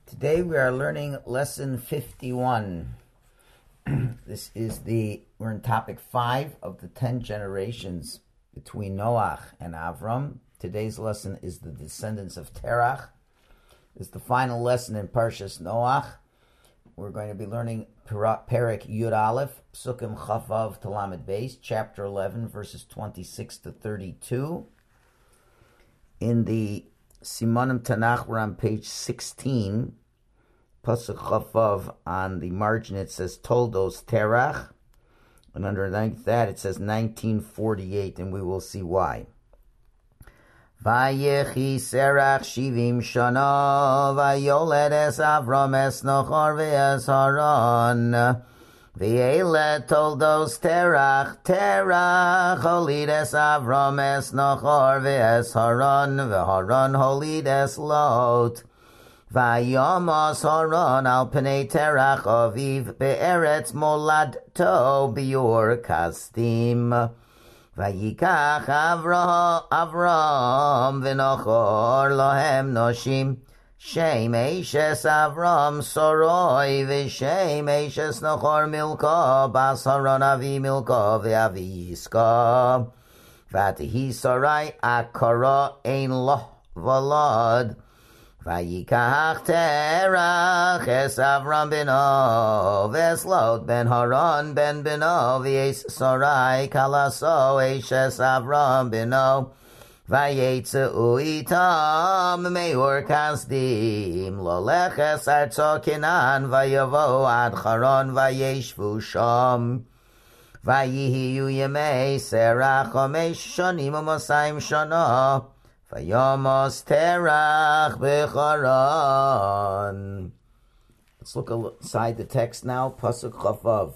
Today we are learning lesson 51. We're in topic 5 of the 10 generations between Noach and Avram. Today's lesson is the descendants of Terach. It's the final lesson in Parshas Noach. We're going to be learning Perek Yud Aleph, Psukim Chavav to Lamed Beis, chapter 11, verses 26 to 32. In the Simanim Tanakh, we're on page 16, Pasuk Chavav, on the margin it says Toldos Terach, and underneath that it says 1948, and we will see why. Vayechi Serach Shivim Shana, Vayoled es Avram es Nochor ve'es Haran, V'ele Toldos Terach, Holid es Avram es Nochor ve'es Haran, V'Haran holid es Lot. Vayamos Haran al Pnei Terach aviv be'eretz moladto biur kasdim. Vayikach Avram v'Nochor lohem noshim. Shem Eishes Avram Soroi v'Shem Eishes Nochor Milka Bas Haran Avi Milka v'Avi Yiska V'atihi Sarai Akara Ein Lo Valad Vayikach Terach Es Avram Beno V'Eslot Ben Haran Ben Beno V'Es Sarai Kalaso Eishes Avram Beno Vayetzu itam meor kasdim loleches arzo Kenan vayavo ad Charon vayeshvu sham vayihiyu yemei serach chomesh shonim u'mosayim shana vayamos terach b'charan. Let's look inside the text now. Pasuk Chavav.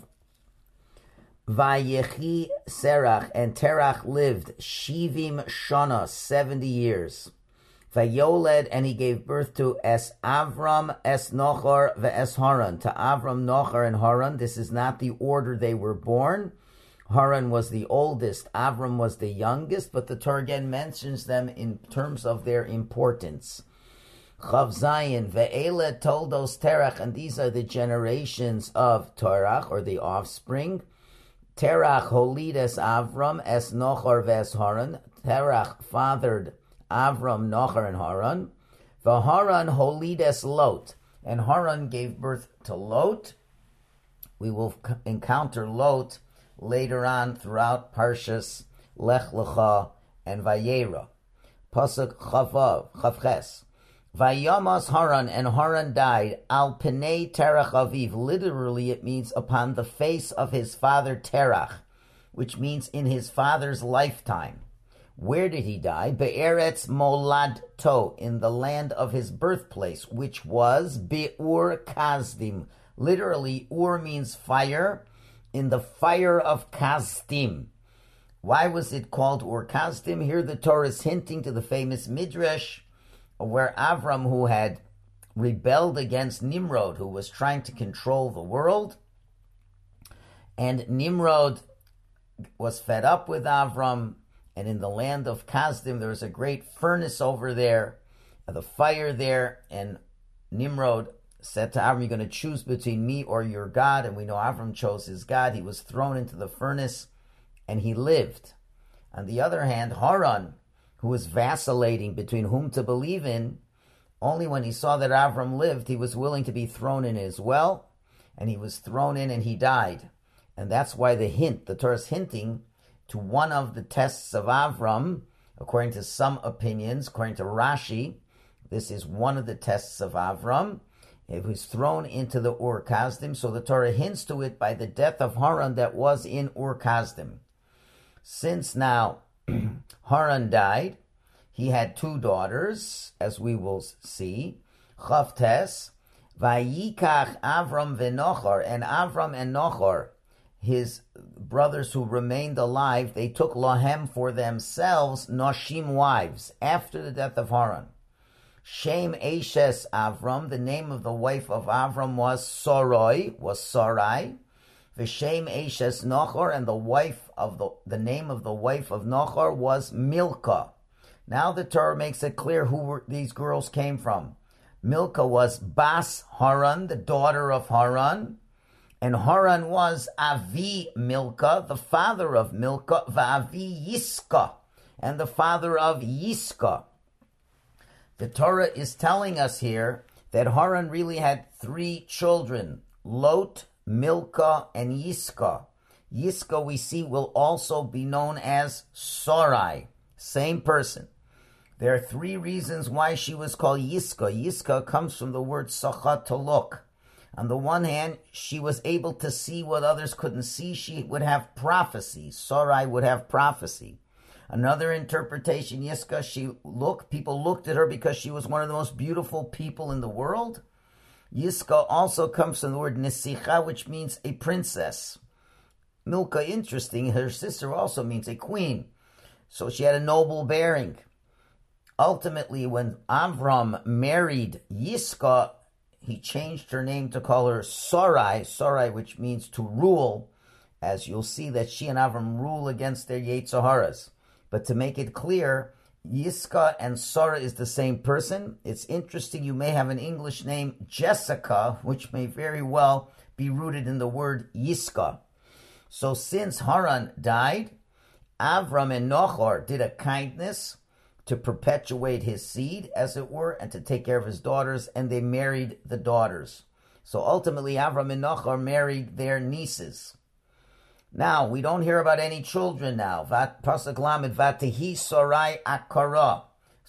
Vayechi Serach, and Terach lived Shivim Shana, 70 years. Vayoled, and he gave birth to Es Avram, Es Nochor, Ve'es Haran, to Avram, Nochor, and Haran. This is not the order they were born. Haran was the oldest, Avram was the youngest, but the Torah again mentions them in terms of their importance. Chav Zayin, Ve'ele Toldos Terach, and these are the generations of Terach, or the offspring. Terach holid es Avram es Nochor ve'es Haran. Terach fathered Avram, Nochor, and Haran. V'Haran holid es Lot, and Haran gave birth to Lot. We will encounter Lot later on throughout Parshas Lech Lecha and Vayera. Pasuk Chavav, Chavches. Vayamas Haran, and Haran died, al Pnei Terach aviv. Literally it means upon the face of his father Terach, which means in his father's lifetime. Where did he die? Be'eretz moladto, in the land of his birthplace, which was Be'ur Kasdim. Literally, Ur means fire, in the fire of Kasdim. Why was it called Ur Kasdim? Here the Torah is hinting to the famous Midrash, where Avram, who had rebelled against Nimrod, who was trying to control the world, and Nimrod was fed up with Avram, and in the land of Kasdim there was a great furnace over there, the fire there, and Nimrod said to Avram, you're going to choose between me or your God, and we know Avram chose his God. He was thrown into the furnace, and he lived. On the other hand, Haran, who was vacillating between whom to believe in, only when he saw that Avram lived, he was willing to be thrown in as well, and he was thrown in and he died. And that's why the Torah is hinting to one of the tests of Avram, according to some opinions, according to Rashi, this is one of the tests of Avram. It was thrown into the Ur Kasdim, so the Torah hints to it by the death of Haran that was in Ur Kasdim. Since now Haran died, he had 2 daughters, as we will see. Chavtes, Vayikach Avram v'Nochor, and Avram and Nochor, his brothers who remained alive, they took Lohem for themselves, Noshim wives, after the death of Haran. Shem Eishes Avram, the name of the wife of Avram was Sarai. V'Shem Eishes Nochor, and the name of the wife of Nochor was Milka. Now the Torah makes it clear who these girls came from. Milcah was Bas Haran, the daughter of Haran, and Haran was Avi Milcah, the father of Milcah, Va'avi Yiscah, and the father of Yiscah. The Torah is telling us here that Haran really had 3 children, Lot, Milcah, and Yiscah. Yiscah, we see, will also be known as Sarai, same person. There are 3 reasons why she was called Yiscah. Yiscah comes from the word sacha, to look. On the one hand, she was able to see what others couldn't see. She would have prophecy. Sarai would have prophecy. Another interpretation, Yiscah, people looked at her because she was one of the most beautiful people in the world. Yiscah also comes from the word Nesicha, which means a princess. Milcah, interesting, her sister also means a queen. So she had a noble bearing. Ultimately, when Avram married Yiscah, he changed her name to call her Sarai, which means to rule, as you'll see that she and Avram rule against their Yetzer Haras. But to make it clear, Yiscah and Sarah is the same person. It's interesting, you may have an English name, Jessica, which may very well be rooted in the word Yiscah. So since Haran died, Avram and Nochor did a kindness to perpetuate his seed, as it were, and to take care of his daughters, and they married the daughters. So ultimately, Avram and Nochor married their nieces. Now, we don't hear about any children now. Pasuk Lamed, Vatehi Sarai Akara.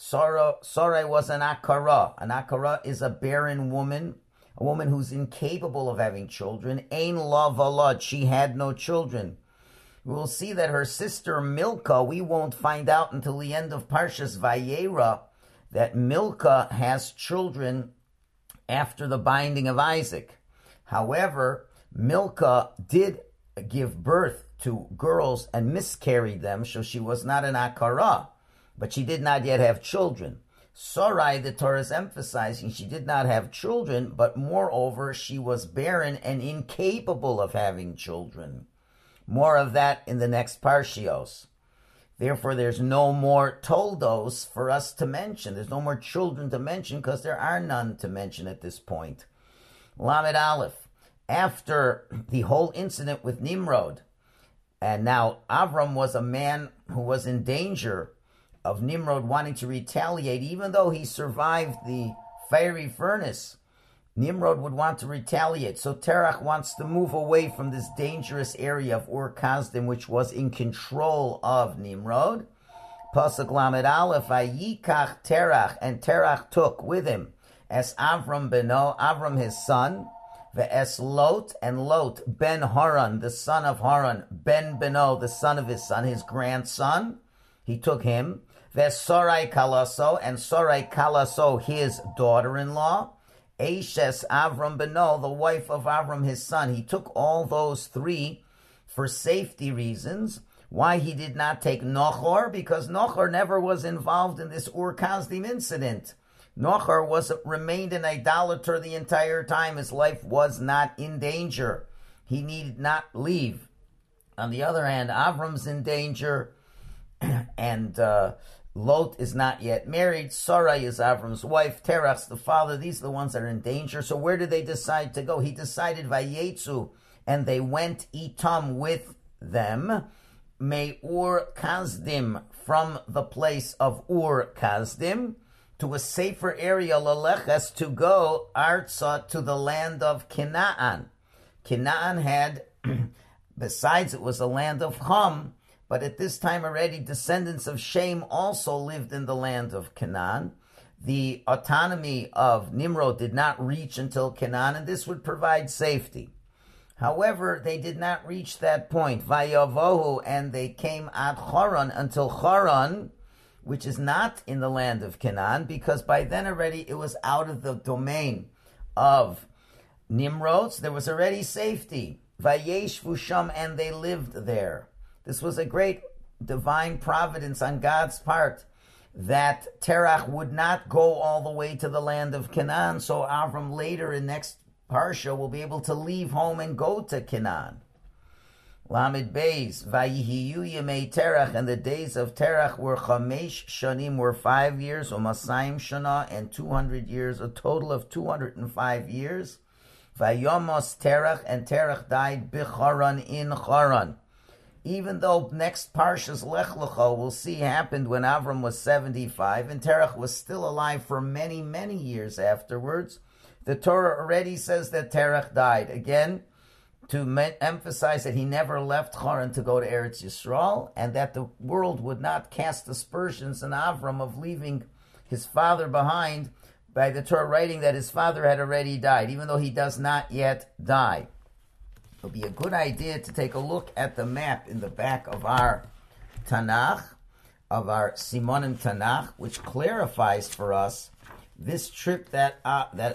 Sarai was an Akara. An Akara is a barren woman, a woman who's incapable of having children. Ein la valad, she had no children. We'll see that her sister Milcah, we won't find out until the end of Parshas Vayera, that Milcah has children after the binding of Isaac. However, Milcah did give birth to girls and miscarried them, so she was not an Akara, but she did not yet have children. Sarai, the Torah is emphasizing, she did not have children, but moreover, she was barren and incapable of having children. More of that in the next Parshios. Therefore, there's no more Toldos for us to mention. There's no more children to mention because there are none to mention at this point. Lamed Aleph. After the whole incident with Nimrod, and now Avram was a man who was in danger of Nimrod wanting to retaliate, even though he survived the fiery furnace, Nimrod would want to retaliate. So Terach wants to move away from this dangerous area of Ur Kasdim, which was in control of Nimrod. Pasuk Lamed Aleph, Vayikach Terach, and Terach took with him as Avram beno, Avram his son, Ve'es Lot, and Lot ben Haran, the son of Haran, ben beno, the son of his son, his grandson, he took him. Ve'es Sarai Kalaso, and Sarai Kalaso, his daughter-in-law. Eshes Avram beno, the wife of Avram his son. He took all those 3 for safety reasons. Why he did not take Nochor? Because Nochor never was involved in this Ur Kasdim incident. Nochor remained an idolater the entire time. His life was not in danger. He need not leave. On the other hand, Avram's in danger, and Lot is not yet married. Sarai is Avram's wife. Terach's the father. These are the ones that are in danger. So where did they decide to go? He decided Vayetzu, and they went Itam with them. May Ur Kasdim, from the place of Ur Kasdim, to a safer area, Laleches, to go Arza, to the land of Canaan. Canaan had, besides it was a land of Ham, but at this time already descendants of Shem also lived in the land of Canaan. The autonomy of Nimrod did not reach until Canaan, and this would provide safety. However, they did not reach that point. Vayavohu, and they came at Haran, until Haran, which is not in the land of Canaan, because by then already it was out of the domain of Nimrod. So there was already safety. Vayeshvu sham, and they lived there. This was a great divine providence on God's part, that Terach would not go all the way to the land of Canaan, so Avram later in next Parsha will be able to leave home and go to Canaan. Lamed Beis, Vayihiyu Yemei Terach, and the days of Terach were Chamesh Shanim, were 5 years, Umasayim Shana, and 200 years, a total of 205 years. Vayomos Terach, and Terach died Bicharan, in Charan. Even though next Parshas Lech Lecha we'll see happened when Avram was 75, and Terach was still alive for many, many years afterwards, the Torah already says that Terach died. Again, to emphasize that he never left Haran to go to Eretz Yisrael, and that the world would not cast aspersions on Avram of leaving his father behind, by the Torah writing that his father had already died, even though he does not yet die. It would be a good idea to take a look at the map in the back of our Tanakh, of our Simonim Tanakh, which clarifies for us this trip that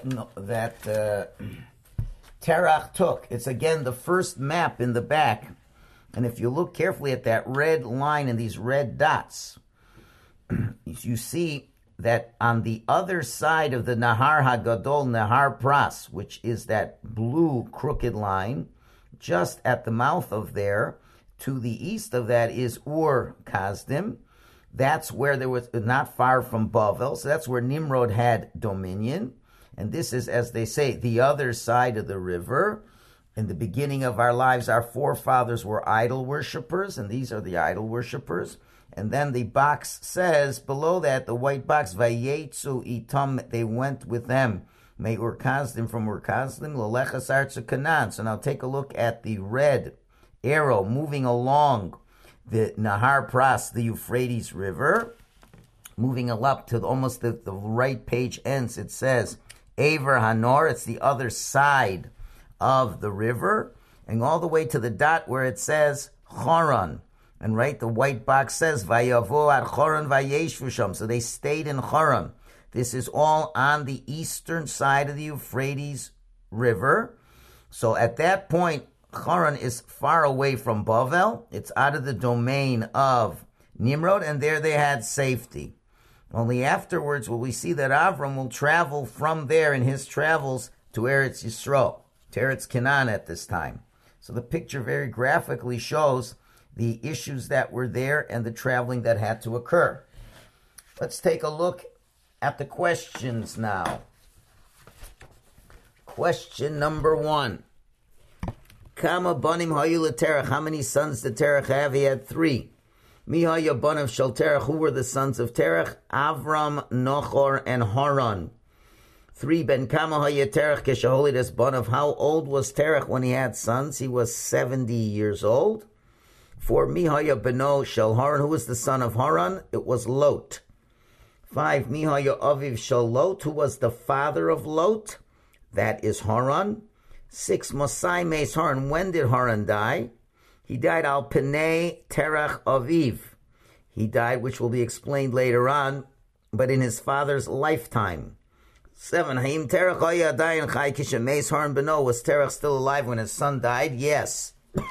Terach took. It's again the first map in the back, and if you look carefully at that red line and these red dots, you see that on the other side of the Nahar Hagadol, Nahar Pras, which is that blue crooked line, just at the mouth of there, to the east of that is Ur Kasdim. That's where there was, not far from Bavel, so that's where Nimrod had dominion. And this is, as they say, the other side of the river. In the beginning of our lives, our forefathers were idol worshippers, and these are the idol worshippers. And then the box says, below that, the white box, Vayetzu itam, they went with them. May Urkazdim, from Urkazdim, Lelechas Artsa Canaan. So now take a look at the red arrow moving along the Nahar Pras, the Euphrates River, moving up to almost the right page ends. It says, Aver Hanor, it's the other side of the river, and all the way to the dot where it says Choron. And right, the white box says Vayavo at Choron Vayeshvu Sham. So they stayed in Choron. This is all on the eastern side of the Euphrates River. So at that point, Choron is far away from Bavel. It's out of the domain of Nimrod, and there they had safety. Only afterwards will we see that Avram will travel from there in his travels to Eretz Yisrael, to Eretz Canaan at this time. So the picture very graphically shows the issues that were there and the traveling that had to occur. Let's take a look at the questions now. Question number 1. Kama banim hayu l'terach, how many sons did Terach have? He had 3. Mihaya banav shel Terach, who were the sons of Terach? Avram, Nochor, and Haran. 3. Ben kama haya Terach keshaholides banav, how old was Terach when he had sons? He was 70 years old. 4. Mihaya beno shel Haran, who was the son of Haran? It was Lot. 5. Mihaya aviv shel Lot, who was the father of Lot? That is Haran. 6. Mosai Meis Haran, when did Haran die? He died al Penei Terach Aviv. He died, which will be explained later on, but in his father's lifetime. 7. Haim Terach haya adayin chai kishemeis Haran beno, was Terach still alive when his son died? Yes.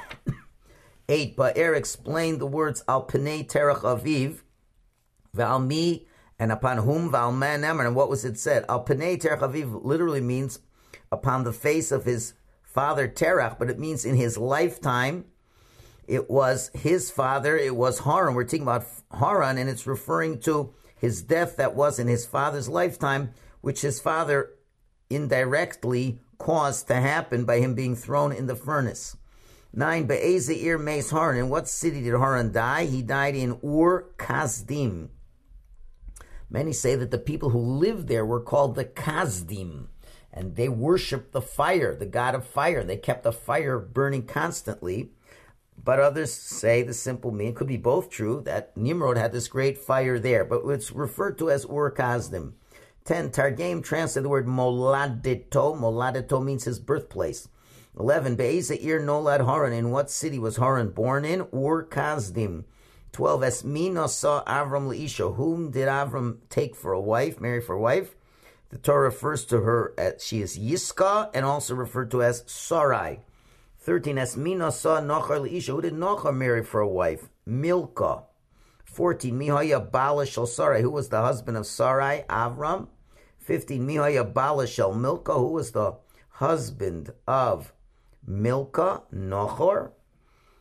8. Ba'er explained the words al Penei Terach Aviv, v'al mi, and upon whom, v'al man emer, and what was it said? Al Penei Terach Aviv literally means upon the face of his father Terach, but it means in his lifetime. It was his father, it was Haran. We're talking about Haran, and it's referring to his death that was in his father's lifetime, which his father indirectly caused to happen by him being thrown in the furnace. 9. Be'ezeir Meis Haran, in what city did Haran die? He died in Ur Kasdim. Many say that the people who lived there were called the Kasdim, and they worshipped the fire, the god of fire. They kept the fire burning constantly. But others say the simple meaning, could be both true, that Nimrod had this great fire there, but it's referred to as Ur Kasdim. 10. Targum translated the word Moladito. Moladito means his birthplace. 11. Be'ezeir nolad Haran, in what city was Haran born in? Ur Kasdim. 12. Esmina saw Avram Leisha, whom did Avram take for a wife, marry for a wife? The Torah refers to her as, she is Yiska, and also referred to as Sarai. 13. Esmina saw Nochar Leisha, who did Nochar marry for a wife? Milcah. 14. Mihaya Bala Shel Sarai, who was the husband of Sarai? Avram. 15. Mihaya Bala Shel Milcah, who was the husband of Milcah? Nochor.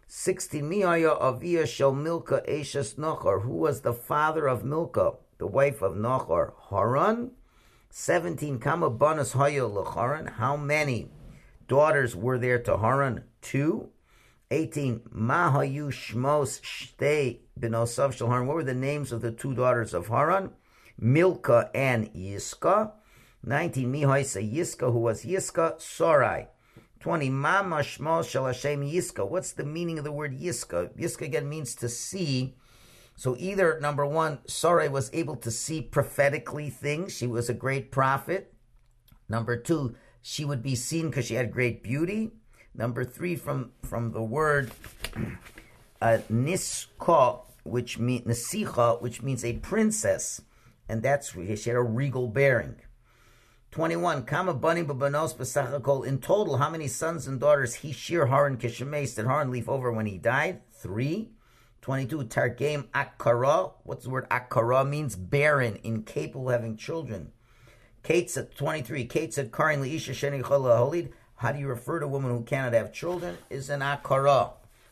16, Miaya Avia Shel Milka Eshes Nochor. Who was the father of Milka, the wife of Nochor? Haran. 17, Kama Banas Hayo L'Haran. How many daughters were there to Haran? 2. 18, Mahayu Shmos Shtei Benosav Shel Haran. What were the names of the 2 daughters of Haran? Milka and Yiska. 19, Mihaisa Yiska. Who was Yiska? Sarai. 20, Mama Shmos Shel Hashem Yiska. What's the meaning of the word Yiska? Yiska again means to see. So either, number 1, Sarai was able to see prophetically things. She was a great prophet. Number 2, she would be seen because she had great beauty. Number 3, from the word Niska, which means Nesicha, which means a princess. And that's, she had a regal bearing. 21, Kama Bani Babanos Besachakol. In total, how many sons and daughters Hishir Haran Kishemes did Haran leave over when he died? 3. 22, Targem Akkara. What's the word Akkara? Means barren, incapable of having children. Kate said, 23, Kate said, Karin Leisha Sheni Chola Holid. How do you refer to a woman who cannot have children? Is an Akkara.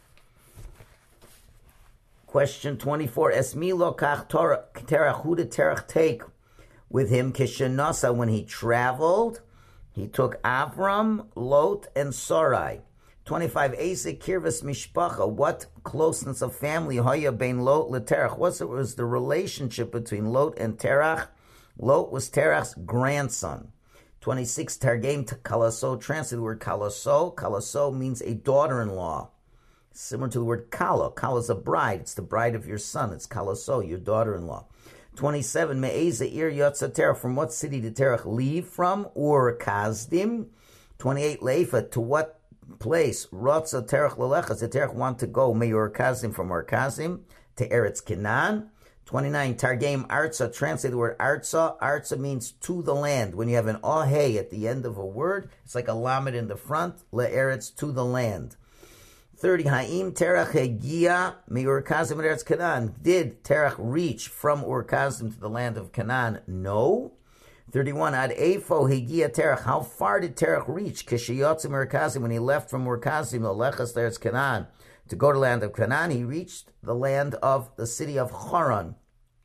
Question 24, Esmi lo kach terach, who did Terach take with him? Kishenasa, when he traveled, he took Avram, Lot, and Sarai. 25, Eise Kirvas Mishpacha, what closeness of family, Hoya bein Lot leTerach, what was the relationship between Lot and Terach? Lot was Terach's grandson. 26, Targem to Kalaso, translate the word Kalaso. Kalaso means a daughter-in-law, similar to the word Kala. Kala is a bride, it's the bride of your son, it's Kalaso, your daughter-in-law. 27, Me'eze ir yotza Terach, from what city did Terach leave from? Ur Kazdim. 28, Leifa, to what place? Rotza Terach Lelechas, did Terach want to go Me'ur Kazim, from Ur Kazim to Eretz Canaan? 29, Targem Arza, translate the word Arza. Arza means to the land. When you have an Ahe at the end of a word, it's like a lamed in the front, Le'eretz, to the land. 30, Ha'im Terach Hegia Me'ur Kazim Eretz Canaan. Did Terach reach from Ur Kazim to the land of Canaan? No. 31, Ad Eifo Hegia Terach. How far did Terach reach? Kishayotzim Ur Kazim, when he left from Ur Kazim, Lechas Eretz Canaan, to go to the land of Canaan, he reached the land of the city of Haran.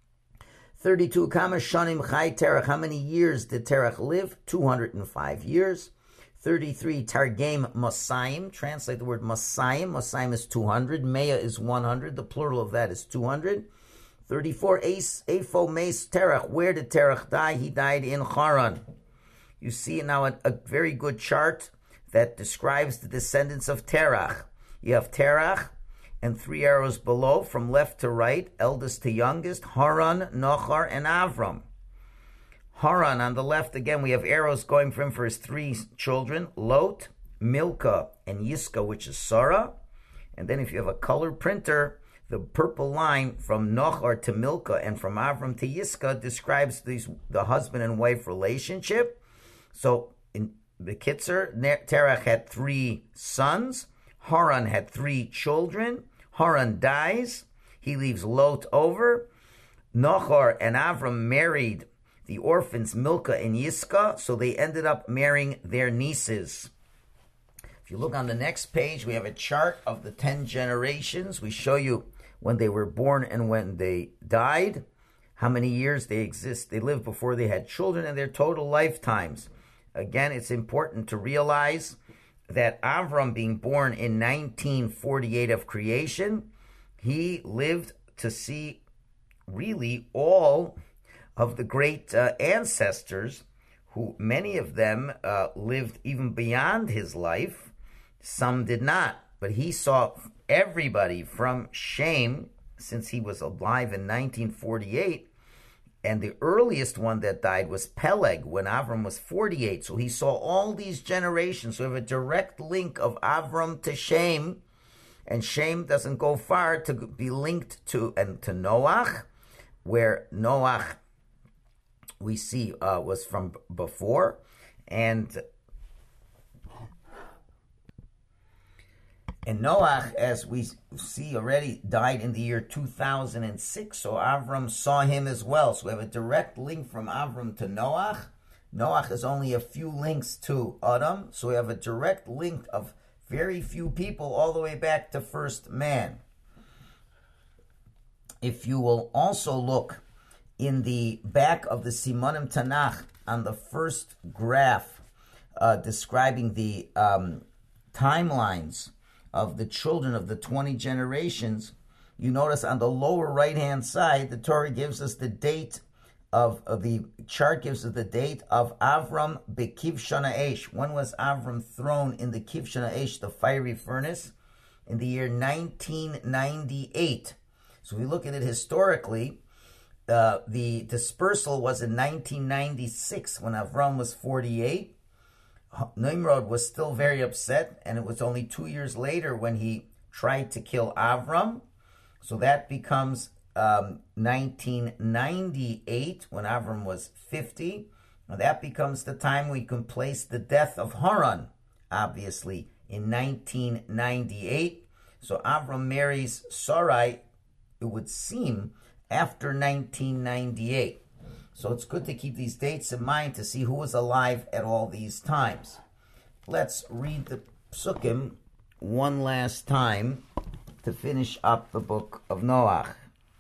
32, Kama Shanim Chai Terach. How many years did Terach live? 205 years. 33, Targem Masayim. Translate the word Masayim. Masayim is 200. Mea is 100. The plural of that is 200. 34, Eifo Meis Terach. Where did Terach die? He died in Haran. You see now a very good chart that describes the descendants of Terach. You have Terach, and 3 arrows below, from left to right, eldest to youngest, Haran, Nochar, and Avram. Haran, on the left, again, we have arrows going for him for his 3 children, Lot, Milka, and Yiska, which is Sarah. And then if you have a color printer, the purple line from Nochar to Milka and from Avram to Yiska describes the husband and wife relationship. So in the Kitzer, Terach had 3 sons. Haran had 3 children. Haran dies. He leaves Lot over. Nochar and Avram married the orphans Milka and Yiska, so they ended up marrying their nieces. If you look on the next page, we have a chart of the 10 generations. We show you when they were born and when they died, how many years they lived before they had children, and their total lifetimes. Again, it's important to realize that Avram, being born in 1948 of creation, he lived to see really all of the great ancestors, who many of them lived even beyond his life. Some did not, but he saw everybody from Shem, since he was alive in 1948, and the earliest one that died was Peleg, when Avram was 48. So he saw all these generations. So we have a direct link of Avram to Shem, and Shem doesn't go far to be linked to Noach, where Noach, we see, was from before, and Noach, as we see already, died in the year 2006, so Avram saw him as well. So we have a direct link from Avram to Noach. Noach is only a few links to Adam, so we have a direct link of Very few people all the way back to first man. If you will also look in the back of the Simanim Tanakh on the first graph describing the timelines of the children of the 20 generations, you notice on the lower right-hand side, the Torah gives us the date of the chart gives us the date of Avram Bekivshon Ha'esh. When was Avram thrown in the Kivshon Ha'esh, the fiery furnace? In the year 1998. So we look at it historically. The dispersal was in 1996 when Avram was 48. Nimrod was still very upset, and it was only 2 years later when he tried to kill Avram. So that becomes 1998 when Avram was 50. Now that becomes the time we can place the death of Haran, obviously, in 1998. So Avram marries Sarai, it would seem, after 1998. So it's good to keep these dates in mind to see who was alive at all these times. Let's read the Psukim one last time to finish up the book of Noach.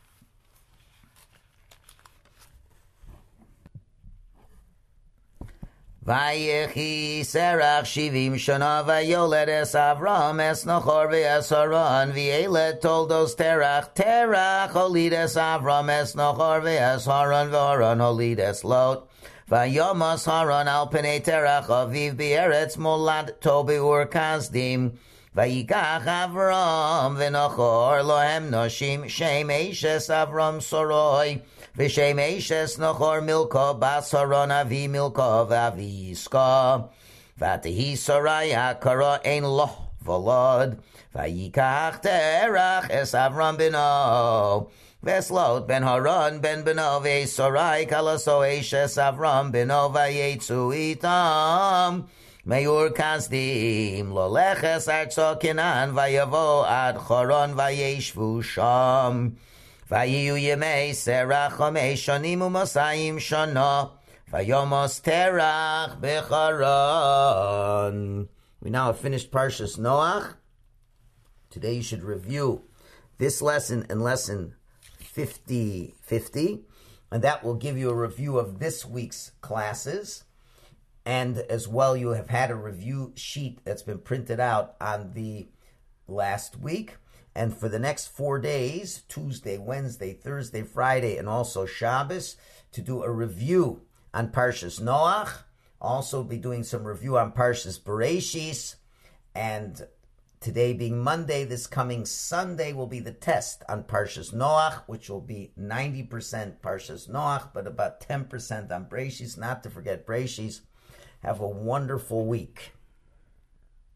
Vayechi Serach Shivim Shana Vayoled Es Avram Es Nachor Ve'es Haran V'Eled Toldos Terach Holid Es Avram Es Nachor Ve'es Haran V'Haran Holid Es Lot Vayomas Haran Al Pnei Terach Aviv B'Eretz Molad Tobi Ur Kasdim Vayikach Avram V'Nachor Lohem Noshim Shem Eishes Avram Soroi V'Shem Eishes Nachor Milka Bas Haran Avi Milka V'Avi Yiska V'Atehi Soraya Kara Ein Lo V'Lod Vayikach Terach Es Avram Bino V'Eslot Ben Haran Ben Bino V'Sorai Kalaso Eishes Avram Bino V'Yetzu Itam Me'ur Kasdim Loleches Artso Kinan V'Yavo Ad Choron V'Yeshvu Sham Vayiyu Yemei Serach Chomei Shonim U'Masayim Shana Vayomos Terach B'Charan. We now have finished Parshas Noach. Today you should review this lesson and lesson 50, and that will give you a review of this week's classes. And as well, you have had a review sheet that's been printed out on the last week. And for the next 4 days, Tuesday, Wednesday, Thursday, Friday, and also Shabbos, to do a review on Parshas Noach. Also be doing some review on Parshas Bereshis. And today being Monday, this coming Sunday will be the test on Parshas Noach, which will be 90% Parshas Noach, but about 10% on Bereshis. Not to forget Bereshis. Have a wonderful week.